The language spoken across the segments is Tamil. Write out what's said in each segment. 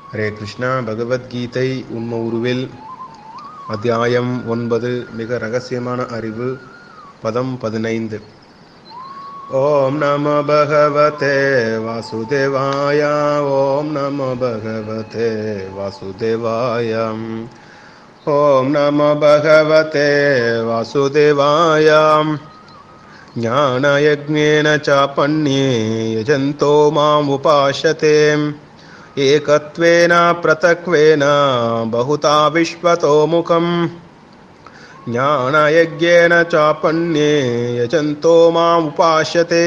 ஹரே கிருஷ்ணா. பகவத்கீதை உண்ம உருவில் அத்தியாயம் 9 மிக ரகசியமான அறிவு பதம் 15. ஓம் நமோ பகவதே வாசுதேவாய. ஓம் நமோ பகவதே வாசுதேவாய. ஓம் நமோ பகவதே வாசுதேவாய. ஞானயக்ஞேன சாபன்யே யஜந்தோ மாம் உபாஸ்யதே ஏகத்வேன ப்ரதக்வேன பகுதா விஸ்வதோ முகம். ஞானயக்ஞேன சாபன்யே யஜந்தோ மாம் உபாஸ்யதே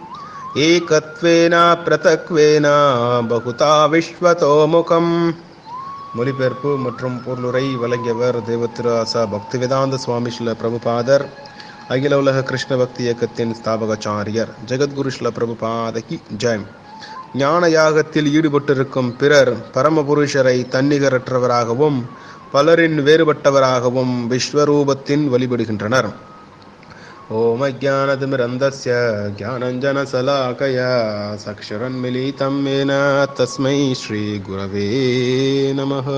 ஏகத்வேன ப்ரதக்வேன பகுதா விஸ்வதோ முகம். மொழிபெயர்ப்பு மற்றும் பொருளுரை வழங்கியவர் தேவத்திராசா பக்திவேதாந்த சுவாமி ஸ்ரீல பிரபுபாதர், அகில உலக கிருஷ்ண பக்தி இயக்கத்தின் ஸ்தாபகாச்சாரியர். ஜெகத்குரு ஸ்ரீல பிரபுபாதகி ஜெயம். ஞான யாகத்தில் ஈடுபட்டிருக்கும் பிறர் பரமபுருஷரை தன்னிகரற்றவராகவும் பலரின் வேறுபட்டவராகவும் விஸ்வரூபத்தின் வழிபடுகின்றனர். ஓம் அஜ்ஞானதிமிரந்தஸ்ய ஞானஞ்சனசலாகயா சக்ஷரன்மிலிதம் ஏன தஸ்மை ஸ்ரீ குரவே நமः.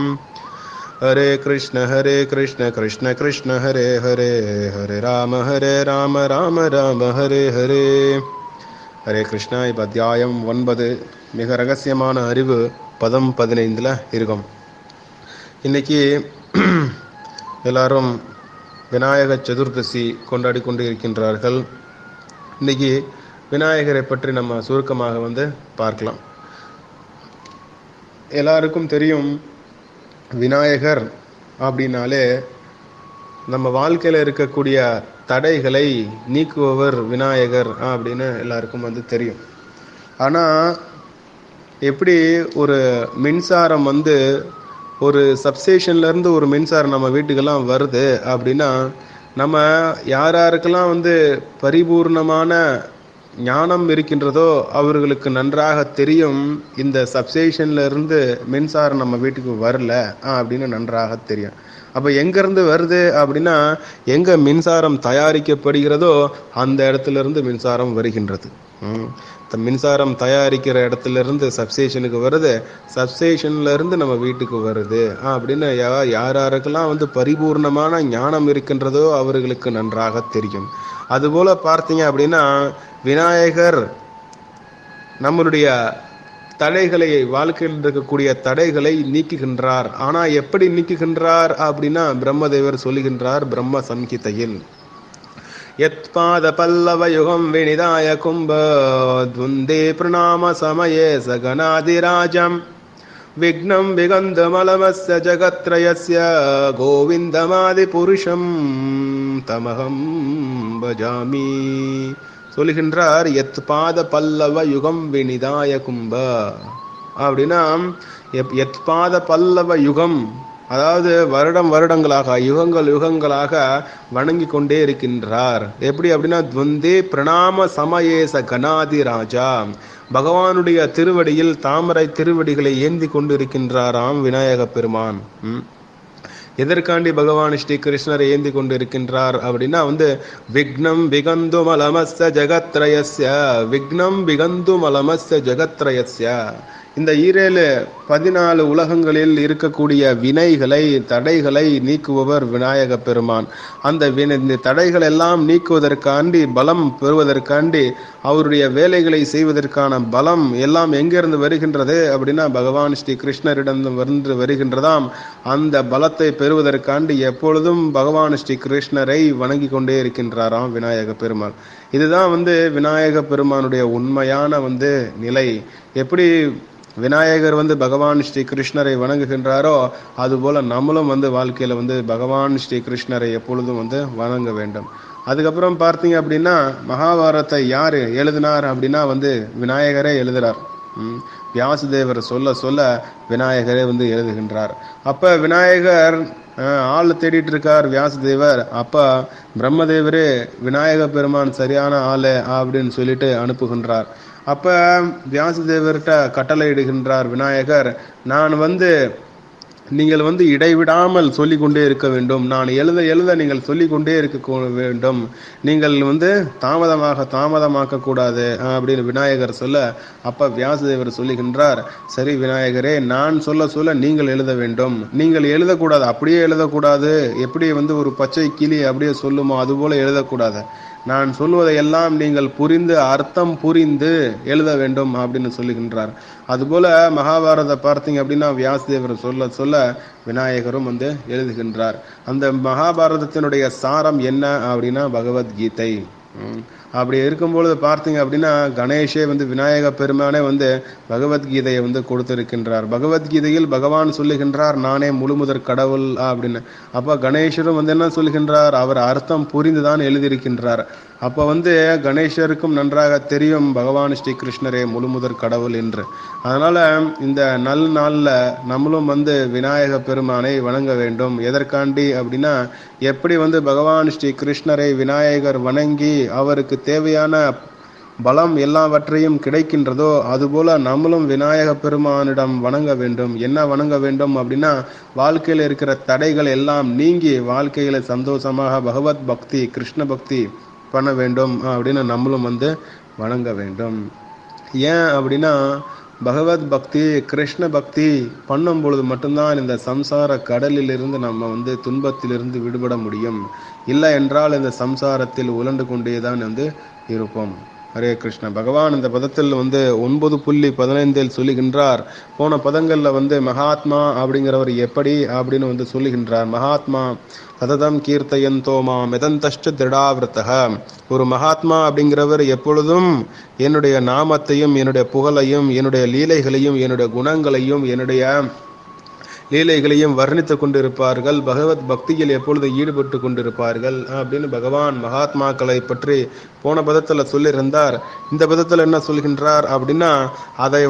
ஹரே கிருஷ்ண கிருஷ்ண கிருஷ்ண ஹரே ஹரே, ஹரே ராம ராம ராம ஹரே ஹரே. ஹரே கிருஷ்ணா. இப்போ அத்தியாயம் 9 மிக ரகசியமான அறிவு பதம் 15 இருக்கும். இன்னைக்கு எல்லாரும் விநாயக சதுர்தசி கொண்டாடி கொண்டு இருக்கின்றார்கள். இன்னைக்கு விநாயகரை பற்றி நம்ம சுருக்கமாக பார்க்கலாம். எல்லாருக்கும் தெரியும், விநாயகர் அப்படின்னாலே நம்ம வாழ்க்கையில் இருக்கக்கூடிய தடைகளை நீக்குபவர் விநாயகர் அப்படின்னு எல்லாருக்கும் தெரியும். ஆனால் எப்படி ஒரு மின்சாரம் ஒரு சப்ஸ்டேஷன்லேருந்து ஒரு மின்சாரம் நம்ம வீட்டுக்கெல்லாம் வருது அப்படின்னா, நம்ம யாருக்கெல்லாம் பரிபூர்ணமான ஞானம் இருக்கின்றதோ அவர்களுக்கு நன்றாக தெரியும் இந்த சப்ஸ்டேஷன்ல இருந்து மின்சாரம் நம்ம வீட்டுக்கு வரல அப்படின்னு நன்றாக தெரியும். அப்போ எங்கேருந்து வருது அப்படின்னா, எங்கே மின்சாரம் தயாரிக்கப்படுகிறதோ அந்த இடத்துல இருந்து மின்சாரம் வருகின்றது. மின்சாரம் தயாரிக்கிற இடத்துல இருந்து சப்ஸ்டேஷனுக்கு வருது, சப்ஸ்டேஷன்ல இருந்து நம்ம வீட்டுக்கு வருது அப்படின்னு யாருக்கெல்லாம் பரிபூர்ணமான ஞானம் இருக்கின்றதோ அவர்களுக்கு நன்றாக தெரியும். அதுபோல பார்த்தீங்க அப்படின்னா, விநாயகர் நம்மளுடைய தடைகளை, வாழ்க்கையில் இருக்கக்கூடிய தடைகளை நீக்குகின்றார். ஆனா எப்படி நீக்குகின்றார் அப்படின்னா, பிரம்மதேவர் சொல்லுகின்றார் பிரம்ம சம்ஹிதையில், யத்பாத பல்லவ யுகம் வினிதாய கும்ப துவந்தே பிரணாம சமயே சகனாதிராஜம் விக்னம் விகந்தமலமஸ்ய ஜகத்ரயஸ்ய கோவிந்தமாதி புருஷம் தமகம் பஜாமி. சொல்லுகின்றார், எத் பாத பல்லவ யுகம் வினிதாய கும்ப அப்படின்னா, எத் பாத பல்லவ யுகம், அதாவது வருடங்களாக யுகங்களாக வணங்கி கொண்டே இருக்கின்றார். எப்படி அப்படின்னா, துவந்தே பிரணாம சமயேச கணாதி ராஜா, பகவானுடைய திருவடியில் தாமரை திருவடிகளை ஏந்தி கொண்டு இருக்கின்றாராம் விநாயக பெருமான். எதற்காண்டி பகவான் ஸ்ரீ கிருஷ்ணரை ஏந்தி கொண்டு இருக்கின்றார் அப்படின்னா, விக்னம் விகந்து மலமஸ்ய ஜகத்ரயஸ்ய, விக்னம் விகந்து மலமஸ்ய ஜகத்ரயஸ்ய, இந்த 14 உலகங்களில் இருக்கக்கூடிய வினைகளை, தடைகளை நீக்குபவர் விநாயக பெருமான். இந்த தடைகள் எல்லாம் நீக்குவதற்காண்டி, பலம் பெறுவதற்காண்டி, அவருடைய வேலைகளை செய்வதற்கான பலம் எல்லாம் எங்கிருந்து வருகின்றது அப்படின்னா, பகவான் ஸ்ரீ கிருஷ்ணரிடம் வருகின்றதாம். அந்த பலத்தை பெறுவதற்காண்டி எப்பொழுதும் பகவான் ஸ்ரீ கிருஷ்ணரை வணங்கி கொண்டே இருக்கின்றாராம் விநாயக பெருமான். இதுதான் விநாயக பெருமானுடைய உண்மையான நிலை. எப்படி விநாயகர் பகவான் ஸ்ரீ கிருஷ்ணரை வணங்குகின்றாரோ அதுபோல நம்மளும் வாழ்க்கையில பகவான் ஸ்ரீ கிருஷ்ணரை எப்பொழுதும் வணங்க வேண்டும். அதுக்கப்புறம் பார்த்தீங்க அப்படின்னா, மகாபாரத்தை யாரு எழுதினார் அப்படின்னா விநாயகரே எழுதுறார். வியாசதேவர் சொல்ல விநாயகரே எழுதுகின்றார். அப்ப விநாயகர் ஆள் தேடிட்டு இருக்கார் வியாசதேவர். அப்ப பிரம்மதேவரே விநாயக பெருமான் சரியான ஆளு அப்படின்னு சொல்லிட்டு அனுப்புகின்றார். அப்ப வியாசதேவர்கிட்ட கட்டளை இடுகின்றார் விநாயகர், நான் நீங்கள் இடைவிடாமல் சொல்லிக்கொண்டே இருக்க வேண்டும். நான் எழுத எழுத நீங்கள் சொல்லிக்கொண்டே இருக்க வேண்டும். நீங்கள் தாமதமாக்க கூடாது அப்படின்னு விநாயகர் சொல்ல, அப்ப வியாசதேவர் சொல்லுகின்றார், சரி விநாயகரே, நான் சொல்ல சொல்ல நீங்கள் எழுத வேண்டும். நீங்கள் எழுதக்கூடாது, அப்படியே எழுதக்கூடாது. எப்படி ஒரு பச்சை கிளி அப்படியே சொல்லுமோ அதுபோல எழுதக்கூடாது. நான் சொல்வதையெல்லாம் நீங்கள் புரிந்து அர்த்தம் புரிந்து எழுத வேண்டும் அப்படின்னு சொல்லுகின்றார். அதுபோல மகாபாரத பார்த்தீங்க அப்படின்னா வியாசதேவர் சொல்ல சொல்ல விநாயகரும் எழுதுகின்றார். அந்த மகாபாரதத்தினுடைய சாரம் என்ன அப்படின்னா பகவத்கீதை. அப்படி இருக்கும்பொழுது பார்த்தீங்க அப்படின்னா கணேஷே விநாயக பெருமானே பகவத்கீதையை கொடுத்திருக்கின்றார். பகவத்கீதையில் பகவான் சொல்லுகின்றார், நானே முழுமுதற் கடவுள் அப்படின்னு. அப்ப கணேசரும் என்ன சொல்லுகின்றார், அவர் அர்த்தம் புரிந்துதான் எழுதியிருக்கின்றார். அப்ப கணேசருக்கும் நன்றாக தெரியும் பகவான் ஸ்ரீ கிருஷ்ணரே முழுமுதற் கடவுள் என்று. அதனால இந்த நல்ல நாள்ல நம்மளும் விநாயக பெருமானை வணங்க வேண்டும். எதற்காண்டி அப்படின்னா, எப்படி பகவான் ஸ்ரீ கிருஷ்ணரை விநாயகர் வணங்கி அவருக்கு தேவையான பலம் எல்லாவற்றையும் கிடைக்கின்றதோ அதுபோல நம்மளும் விநாயக பெருமானிடம் வணங்க வேண்டும். என்ன வணங்க வேண்டும் அப்படின்னா, வாழ்க்கையில் இருக்கிற தடைகள் எல்லாம் நீங்கி வாழ்க்கையில சந்தோஷமாக பகவத் பக்தி கிருஷ்ண பக்தி பண்ண வேண்டும் அப்படின்னு நம்மளும் வணங்க வேண்டும். ஏன் அப்படின்னா, பகவத் பக்தி கிருஷ்ண பக்தி பண்ணும் பொழுது மட்டும்தான் இந்த சம்சார கடலில் இருந்து நம்ம துன்பத்திலிருந்து விடுபட முடியும். இல்லை என்றால் இந்த சம்சாரத்தில் உழண்டு கொண்டேதான் இருப்போம். ஹரே கிருஷ்ண. பகவான் இந்த பதத்தில் 9.15 சொல்லுகின்றார். போன பதங்கள்ல மகாத்மா அப்படிங்கிறவர் எப்படி அப்படின்னு சொல்லுகின்றார். மகாத்மா சததம் கீர்த்தயந்தோமா மெதந்தஷ்ட திருடாவிரத்தக. ஒரு மகாத்மா அப்படிங்கிறவர் எப்பொழுதும் என்னுடைய நாமத்தையும் என்னுடைய புகழையும் என்னுடைய லீலைகளையும் என்னுடைய குணங்களையும் என்னுடைய லீலைகளையும் வர்ணித்துக் கொண்டிருப்பார்கள். பகவத் பக்தியில் எப்பொழுது ஈடுபட்டு கொண்டிருப்பார்கள் அப்படின்னு பகவான் மகாத்மாக்களை பற்றி போன பதத்துல சொல்லியிருந்தார். இந்த பதத்துல என்ன சொல்கின்றார் அப்படின்னா, அதை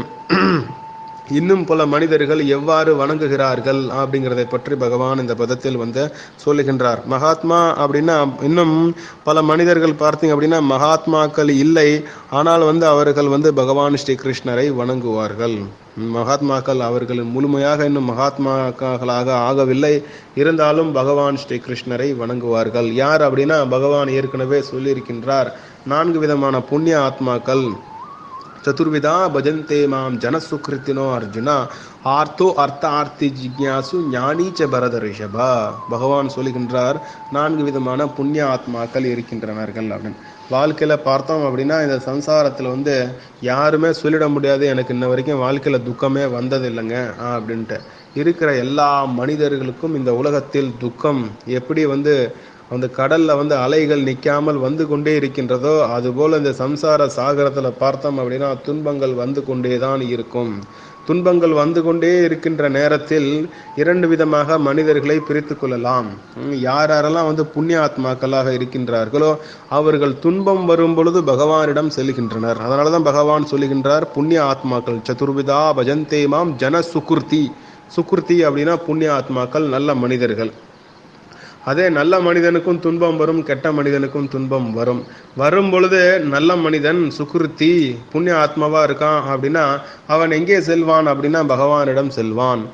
இன்னும் பல மனிதர்கள் எவ்வாறு வணங்குகிறார்கள் அப்படிங்கிறதை பற்றி பகவான் இந்த பதத்தில் சொல்லுகின்றார். மகாத்மா அப்படின்னா இன்னும் பல மனிதர்கள் பார்த்தீங்க அப்படின்னா மகாத்மாக்கள் இல்லை, ஆனால் அவர்கள் பகவான் ஸ்ரீ கிருஷ்ணரை வணங்குவார்கள். மகாத்மாக்கள் அவர்கள் முழுமையாக இன்னும் மகாத்மாக்களாக ஆகவில்லை, இருந்தாலும் பகவான் ஸ்ரீ கிருஷ்ணரை வணங்குவார்கள். யார் அப்படின்னா, பகவான் ஏற்கனவே சொல்லியிருக்கின்றார், 4 விதமான புண்ணிய ஆத்மாக்கள். சதுர்விதா பஜந்தே மாம் ஜனசுகிருத்தினோ அர்ஜுனா ஆர்த்தோ அர்த்தார்த்தி ஜிக்யாசு ஞானீச்ச பரத ரிஷபா. பகவான் சொல்லுகின்றார், 4 விதமான புண்ணிய ஆத்மாக்கள் இருக்கின்றனர்கள் அப்படின்னு. வாழ்க்கையில பார்த்தோம் அப்படின்னா இந்த சம்சாரத்துல யாருமே சொல்லிட முடியாது எனக்கு இன்ன வரைக்கும் வாழ்க்கையில துக்கமே வந்தது இல்லைங்க அப்படின்ட்டு. இருக்கிற எல்லா மனிதர்களுக்கும் இந்த உலகத்தில் துக்கம் எப்படி அந்த கடல்ல அலைகள் நிற்காமல் கொண்டே இருக்கின்றதோ அதுபோல இந்த சம்சார சாகரத்துல பார்த்தோம் அப்படின்னா துன்பங்கள் கொண்டேதான் இருக்கும். துன்பங்கள் கொண்டே இருக்கின்ற நேரத்தில் 2 விதமாக மனிதர்களை பிரித்து கொள்ளலாம். யாரெல்லாம் புண்ணிய ஆத்மாக்களாக இருக்கின்றார்களோ அவர்கள் துன்பம் வரும் பொழுது பகவானிடம் செல்கின்றனர். அதனாலதான் பகவான் சொல்லுகின்றார், புண்ணிய ஆத்மாக்கள் சதுர்விதா பஜந்தே மாம் ஜன சுகிருதி. சுகிருதி அப்படின்னா புண்ணிய ஆத்மாக்கள், நல்ல மனிதர்கள். அதே நல்ல மனிதனுக்கும் துன்பம் வரும், கெட்ட மனிதனுக்கும் துன்பம் வரும் பொழுது நல்ல மனிதன் சுகிருத்தி புண்ணிய ஆத்மாவா இருக்கான் அப்படின்னா அவன் எங்கே செல்வான் அப்படின்னா பகவானிடம் செல்வான்.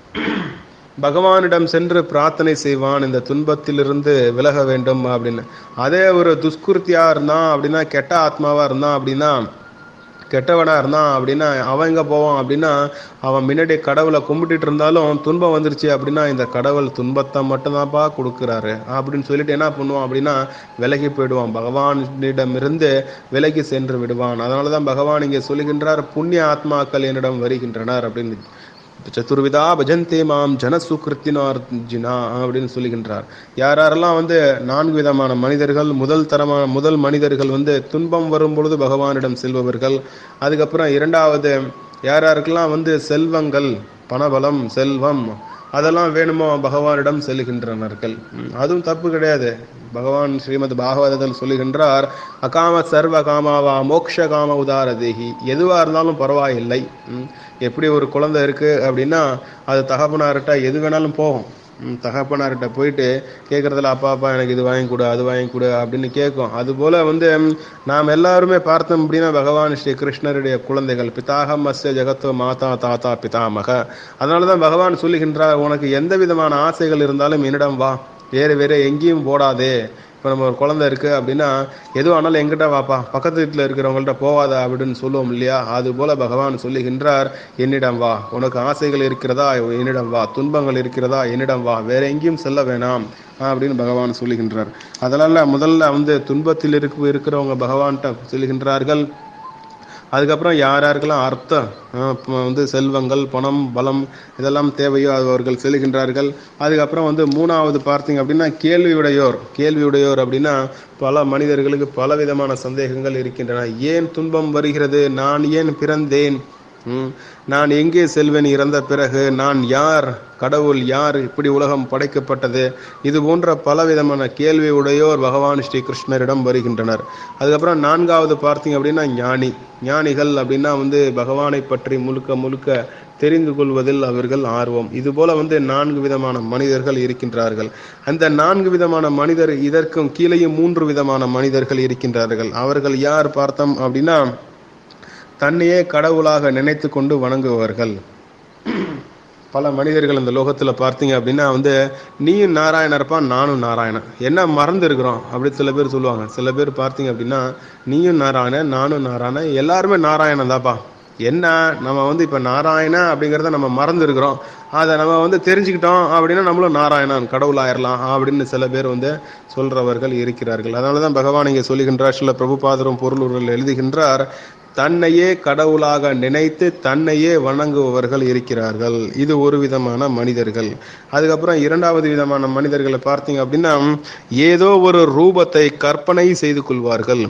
பகவானிடம் சென்று பிரார்த்தனை செய்வான், இந்த துன்பத்திலிருந்து விலக வேண்டும் அப்படின்னு. அதே ஒரு துஷ்கிருத்தியா இருந்தான் அப்படின்னா, கெட்ட ஆத்மாவா இருந்தான் அப்படின்னா, கெட்டவனா இருந்தான் அப்படின்னா அவன் எங்க போவான் அப்படின்னா, அவன் முன்னாடி கடவுளை கும்பிட்டுட்டு இருந்தாலும் துன்பம் வந்துருச்சு அப்படின்னா இந்த கடவுள் துன்பத்தை மட்டும்தான்ப்பா கொடுக்குறாரு அப்படின்னு சொல்லிட்டு என்ன பண்ணுவான் அப்படின்னா விலகி போயிடுவான், பகவானிடமிருந்து விலகி சென்று விடுவான். அதனாலதான் பகவான் இங்கே சொல்லுகின்றார், புண்ணிய ஆத்மாக்கள் என்னிடம் வருகின்றனர் அப்படின்னு. சதுர்விதா பஜந்தே மாம் ஜனசுகிருத்தினார்ஜுனா அப்படின்னு சொல்லுகின்றார். யாரெல்லாம் 4 விதமான மனிதர்கள், முதல் மனிதர்கள் துன்பம் வரும் பொழுது பகவானிடம் செல்பவர்கள். அதுக்கப்புறம் 2வது யாருக்கெல்லாம் செல்வங்கள், பணபலம், செல்வம் அதெல்லாம் வேணுமோ பகவானிடம் செல்கின்றனர்கள். அதுவும் தப்பு கிடையாது. பகவான் ஸ்ரீமத் பாகவதத்தில் சொல்லுகின்றார், அகாம சர்வ காமாவா மோக்ஷ காம உதார தேகி. எதுவா இருந்தாலும் பரவாயில்லை. எப்படி ஒரு குழந்தை இருக்கு அப்படின்னா அது தகப்பனார்கிட்ட எது வேணாலும் போகும். தகப்பனார்கிட்ட போயிட்டு கேட்கறதுல அப்பா அப்பா எனக்கு இது வாங்கி கொடு அது வாங்கி கொடு அப்படின்னு கேட்கும். அதுபோல வந்து நாம் எல்லாருமே பார்த்தோம் அப்படின்னா பகவான் ஸ்ரீ கிருஷ்ணருடைய குழந்தைகள். பிதாகம் மஸ்ய ஜெகத்தோ மாதா தாத்தா பிதாமக. அதனாலதான் பகவான் சொல்லுகின்றார், உனக்கு எந்த விதமான ஆசைகள் இருந்தாலும் என்னிடம் வா, வேறு வேற எங்கேயும் போடாதே. இப்போ நம்ம ஒரு குழந்தை இருக்கு அப்படின்னா எதுவும் ஆனாலும் எங்கிட்ட வாப்பா, பக்கத்து வீட்டில் இருக்கிறவங்கள்ட்ட போவாத அப்படின்னு சொல்லுவோம் இல்லையா? அது போல பகவான் சொல்லுகின்றார், என்னிடம் வா, உனக்கு ஆசைகள் இருக்கிறதா என்னிடம் வா, துன்பங்கள் இருக்கிறதா என்னிடம் வா, வேற எங்கேயும் செல்ல வேணாம் அப்படின்னு பகவான் சொல்லுகின்றார். அதனால முதல்ல வந்து துன்பத்தில் இருக்கிறவங்க பகவான்கிட்ட சொல்லுகின்றார்கள். அதுக்கப்புறம் யார் யாருக்கெல்லாம் அர்த்தம் வந்து செல்வங்கள் பணம் பலம் இதெல்லாம் தேவையோ அது அவர்கள் செல்கின்றார்கள். அதுக்கப்புறம் வந்து மூணாவது பார்த்தீங்க அப்படின்னா கேள்வியுடையோர் அப்படின்னா பல மனிதர்களுக்கு பலவிதமான சந்தேகங்கள் இருக்கின்றன. ஏன் துன்பம் வருகிறது, நான் ஏன் பிறந்தேன், நான் எங்கே செல்வேன் இறந்த பிறகு, நான் யார், கடவுள் யார், இப்படி உலகம் படைக்கப்பட்டது, இது போன்ற பலவிதமான கேள்வி உடையோர் பகவான் ஸ்ரீ கிருஷ்ணரிடம் வருகின்றனர். அதுக்கப்புறம் நான்காவது பார்த்தீங்க அப்படின்னா ஞானிகள் அப்படின்னா வந்து பகவானை பற்றி முழுக்க முழுக்க தெரிந்து கொள்வதில் அவர்கள் ஆர்வம். இது போல வந்து 4 விதமான மனிதர்கள் இருக்கின்றார்கள். அந்த 4 விதமான மனிதர், இதற்கும் கீழேயும் 3 விதமான மனிதர்கள் இருக்கின்றார்கள். அவர்கள் யார் பார்த்தோம் அப்படின்னா தன்னையே கடவுளாக நினைத்து கொண்டு வணங்குபவர்கள். பல மனிதர்கள் இந்த லோகத்துல பார்த்தீங்க அப்படின்னா வந்து நீயும் நாராயணர்ப்பா நானும் நாராயணன், என்ன மறந்து இருக்கிறோம் அப்படி சில பேர் சொல்லுவாங்க. சில பேர் பார்த்தீங்க அப்படின்னா நீயும் நாராயணன் நானும் நாராயணன், எல்லாருமே நாராயணன் தாப்பா, என்ன நம்ம வந்து இப்ப நாராயண அப்படிங்கிறத நம்ம மறந்து இருக்கிறோம், அதை நம்ம வந்து தெரிஞ்சுக்கிட்டோம் அப்படின்னா நம்மளும் நாராயணன் கடவுள் ஆயிரலாம் அப்படின்னு சில பேர் வந்து சொல்றவர்கள் இருக்கிறார்கள். அதனாலதான் பகவான் இங்கே சொல்லுகின்றார், சில பிரபுபாதரும் பொருளுரையில் எழுதுகின்றார், தன்னையே கடவுளாக நினைத்து தன்னையே வணங்குபவர்கள் இருக்கிறார்கள். இது ஒரு விதமான மனிதர்கள். அதுக்கப்புறம் இரண்டாவது விதமான மனிதர்களை பார்த்தீங்க அப்படின்னா ஏதோ ஒரு ரூபத்தை கற்பனை செய்து கொள்வார்கள்.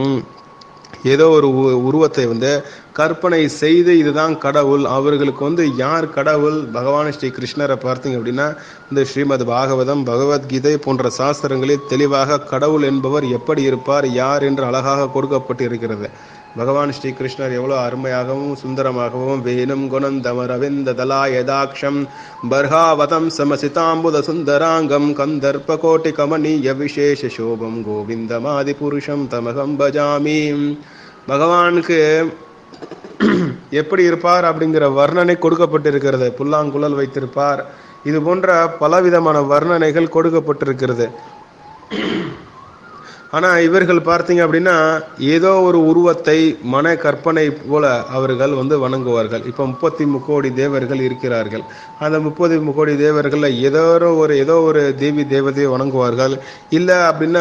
ஏதோ ஒரு உருவத்தை வந்து கற்பனை செய்து இதுதான் கடவுள். அவர்களுக்கு வந்து யார் கடவுள், பகவான் ஸ்ரீ கிருஷ்ணரை பார்த்தீங்க அப்படின்னா இந்த ஸ்ரீமத் பாகவதம் பகவத்கீதை போன்ற சாஸ்திரங்களில் தெளிவாக கடவுள் என்பவர் எப்படி இருப்பார், யார் என்று அழகாக கொடுக்கப்பட்டு இருக்கிறது. பகவான் ஸ்ரீ கிருஷ்ணர் எவ்வளவு அருமையாகவும் சுந்தரமாகவும் வேணும் குணம் தமரவிந்த தலா யதாட்சம் பர்ஹாவதம் சமசிதாம்புத சுந்தராங்கம் கந்தர்ப்ப கோட்டி கமனீய விசேஷ சோபம் கோவிந்தமாதி புருஷம் தமகம் பஜாமி. பகவானுக்கு எப்படி இருப்பார் அப்படிங்கிற வர்ணனை கொடுக்கப்பட்டிருக்கிறது. புல்லாங்குழல் வைத்திருப்பார், இது போன்ற பலவிதமான வர்ணனைகள் கொடுக்கப்பட்டிருக்கிறது. ஆனா இவர்கள் பார்த்தீங்க அப்படின்னா ஏதோ ஒரு உருவத்தை மன கற்பனை போல அவர்கள் வந்து வணங்குவார்கள். இப்ப 33 கோடி தேவர்கள் இருக்கிறார்கள். அந்த 33 கோடி தேவர்கள்ல ஏதோ ஒரு தேவி தேவதையை வணங்குவார்கள். இல்ல அப்படின்னா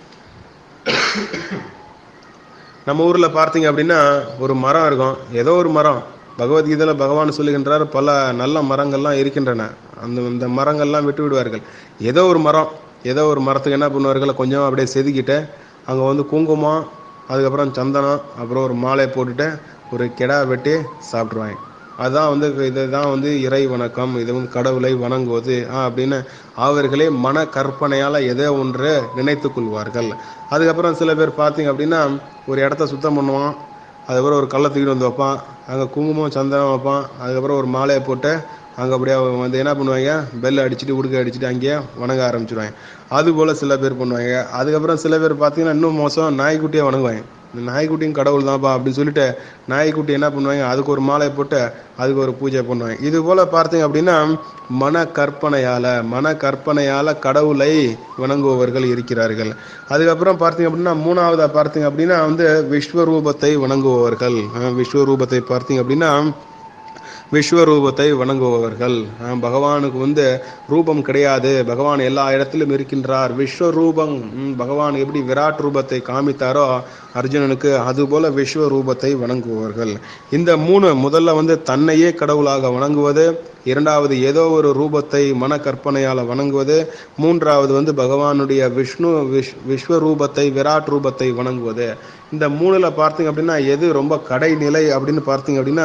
நம்ம ஊர்ல பார்த்தீங்க அப்படின்னா ஒரு மரம் இருக்கும், ஏதோ ஒரு மரம், பகவத்கீதையில பகவான் சொல்லுகின்றார் பல நல்ல மரங்கள்லாம் இருக்கின்றன, அந்த மரங்கள்லாம் விட்டு விடுவார்கள். ஏதோ ஒரு மரத்துக்கு என்ன பண்ணுவார்கள், கொஞ்சம் அப்படியே செதுக்கிட்டு அங்கே வந்து குங்குமம், அதுக்கப்புறம் சந்தனம், அப்புறம் ஒரு மாலை போட்டுட்டு ஒரு கெடா வெட்டி சாப்பிட்ருவாங்க. அதுதான் வந்து இதுதான் வந்து இறை வணக்கம், இது வந்து கடவுளை வணங்குவது அப்படின்னு அவர்களே மன கற்பனையால் எதோ ஒன்று நினைத்து கொள்வார்கள். அதுக்கப்புறம் சில பேர் பார்த்தீங்க அப்படின்னா ஒரு இடத்த சுத்தம் பண்ணுவான், அதுக்கப்புறம் ஒரு கல்லை தூக்கிட்டு வந்து வைப்பான், அங்கே குங்குமம் சந்தனம் வைப்பான், அதுக்கப்புறம் ஒரு மாலையை போட்டு அங்கே அப்படியே வந்து என்ன பண்ணுவாங்க, பெல் அடிச்சுட்டு உடுக்க அடிச்சுட்டு அங்கேயே வணங்க ஆரம்பிச்சிடுவாங்க. அது போல் சில பேர் பண்ணுவாங்க. அதுக்கப்புறம் சில பேர் பார்த்தீங்கன்னா இன்னும் மோசம், நாய்க்குட்டியை வணங்குவாங்க. இந்த நாய்க்குட்டியும் கடவுள் தான்ப்பா அப்படின்னு சொல்லிட்டு நாய்க்குட்டி என்ன பண்ணுவாங்க, அதுக்கு ஒரு மாலை போட்டு அதுக்கு ஒரு பூஜை பண்ணுவாங்க. இது போல் பார்த்தீங்க அப்படின்னா மன கற்பனையால் கடவுளை வணங்குபவர்கள் இருக்கிறார்கள். அதுக்கப்புறம் பார்த்தீங்க அப்படின்னா மூணாவதாக பார்த்தீங்க அப்படின்னா வந்து விஸ்வரூபத்தை வணங்குபவர்கள். விஸ்வரூபத்தை பார்த்தீங்க அப்படின்னா விஸ்வரூபத்தை வணங்குபவர்கள். பகவானுக்கு வந்து ரூபம் கிடையாது, பகவான் எல்லா இடத்திலும் இருக்கின்றார். விஸ்வரூபம், பகவான் எப்படி விராட் ரூபத்தை காமித்தாரோ அர்ஜுனனுக்கு, அதுபோல விஸ்வரூபத்தை வணங்குபவர்கள். இந்த முதல்ல வந்து தன்னையே கடவுளாக வணங்குவது, இரண்டாவது ஏதோ ஒரு ரூபத்தை மன கற்பனையால வணங்குவது, மூன்றாவது வந்து பகவானுடைய விஸ்வரூபத்தை விராட் ரூபத்தை வணங்குவது. இந்த மூணுல பார்த்தீங்க அப்படின்னா எது ரொம்ப கடைநிலை அப்படின்னு பார்த்தீங்க அப்படின்னா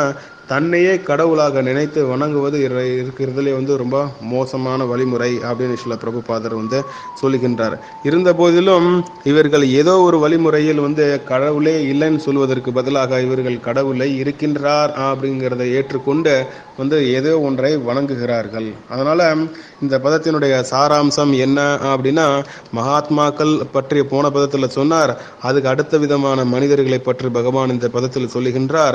தன்னையே கடவுளாக நினைத்து வணங்குவது இருக்கிறதுலே வந்து ரொம்ப மோசமான வழிமுறை அப்படின்னு சில பிரபுபாதர் வந்து சொல்லுகின்றார். இருந்த போதிலும் இவர்கள் ஏதோ ஒரு வழிமுறையில் வந்து கடவுளே இல்லைன்னு சொல்வதற்கு பதிலாக இவர்கள் கடவுளை இருக்கின்றார் அப்படிங்கிறத ஏற்றுக்கொண்டு வந்து ஏதோ ஒன்றை வணங்குகிறார்கள். அதனால இந்த பதத்தினுடைய சாராம்சம் என்ன அப்படின்னா, மகாத்மாக்கள் பற்றி போன பதத்தில் சொன்னார். அதுக்கு அடுத்த விதமான மனிதர்களை பற்றி பகவான் இந்த பதத்தில் சொல்லுகின்றார்.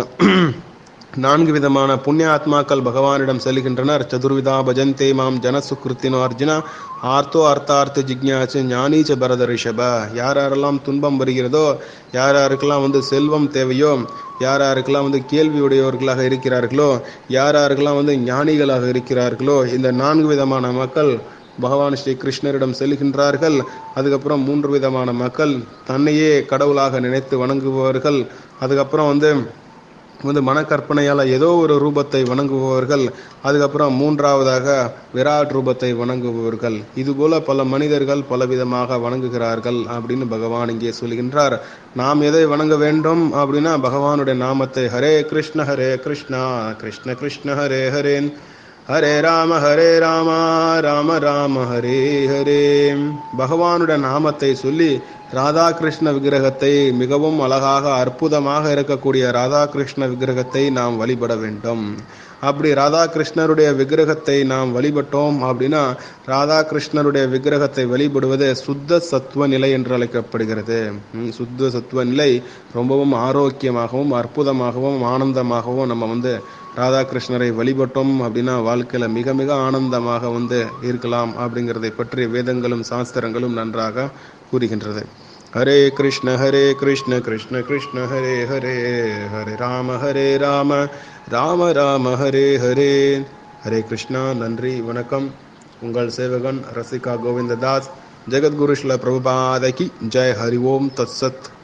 4 விதமான புண்ணிய ஆத்மாக்கள் பகவானிடம் செல்கின்றனர். சதுர்விதா பஜந்தே மாம் ஜன சுக்ருத்தினோ அர்ஜுனா ஆர்த்தோ அர்த்தார்த்த ஜிக்ஞாசு ஞானீச்ச பரத ரிஷப. யாரெல்லாம் துன்பம் வருகிறதோ, யாரெல்லாம் வந்து செல்வம் தேவையோ, யாரெல்லாம் வந்து கேள்வியுடையவர்களாக இருக்கிறார்களோ, யாரெல்லாம் வந்து ஞானிகளாக இருக்கிறார்களோ, இந்த 4 விதமான மக்கள் பகவான் ஸ்ரீ கிருஷ்ணரிடம் செல்கின்றார்கள். அதுக்கப்புறம் 3 விதமான மக்கள் தன்னையே கடவுளாக நினைத்து வணங்குபவர்கள். அதுக்கப்புறம் வந்து மனக்கற்பனையால் ஏதோ ஒரு ரூபத்தை வணங்குபவர்கள். அதுக்கப்புறம் 3ஆவதாக விராட் ரூபத்தை வணங்குபவர்கள். இதுபோல பல மனிதர்கள் பலவிதமாக வணங்குகிறார்கள் அப்படின்னு பகவான் இங்கே சொல்கின்றார். நாம் எதை வணங்க வேண்டும் அப்படின்னா, பகவானுடைய நாமத்தை ஹரே கிருஷ்ணா கிருஷ்ண கிருஷ்ண ஹரே ஹரேன் ஹரே ராம ராம ராம ஹரே ஹரே. பகவானுடைய நாமத்தை சொல்லி ராதாகிருஷ்ண விக்கிரகத்தை, மிகவும் அழகாக அற்புதமாக இருக்கக்கூடிய ராதாகிருஷ்ண விக்கிரகத்தை நாம் வழிபட வேண்டும். அப்படி ராதாகிருஷ்ணருடைய விக்கிரகத்தை நாம் வழிபட்டோம் அப்படின்னா, ராதாகிருஷ்ணருடைய விக்கிரகத்தை வழிபடுவது சுத்த சத்துவ நிலை என்று அழைக்கப்படுகிறது. சுத்த சத்துவ நிலை ரொம்பவும் ஆரோக்கியமாகவும் அற்புதமாகவும் ஆனந்தமாகவும் நம்ம வந்து ராதாகிருஷ்ணரை வழிபட்டோம் அப்படின்னா வாழ்க்கையில மிக மிக ஆனந்தமாக வந்து இருக்கலாம் அப்படிங்கிறதை பற்றி வேதங்களும் சாஸ்திரங்களும் நன்றாக கூறுகின்றது. ஹரே கிருஷ்ண கிருஷ்ண கிருஷ்ண ஹரே ஹரே ஹரே ராம ராம ராம ஹரே ஹரே. ஹரே கிருஷ்ணா. நன்றி, வணக்கம். உங்கள் சேவகன் ரசிகா கோவிந்ததாஸ். ஜெகத்குரு ஸ்ரீல பிரபுபாத கி ஜெய். ஹரி ஓம் தத்சத்.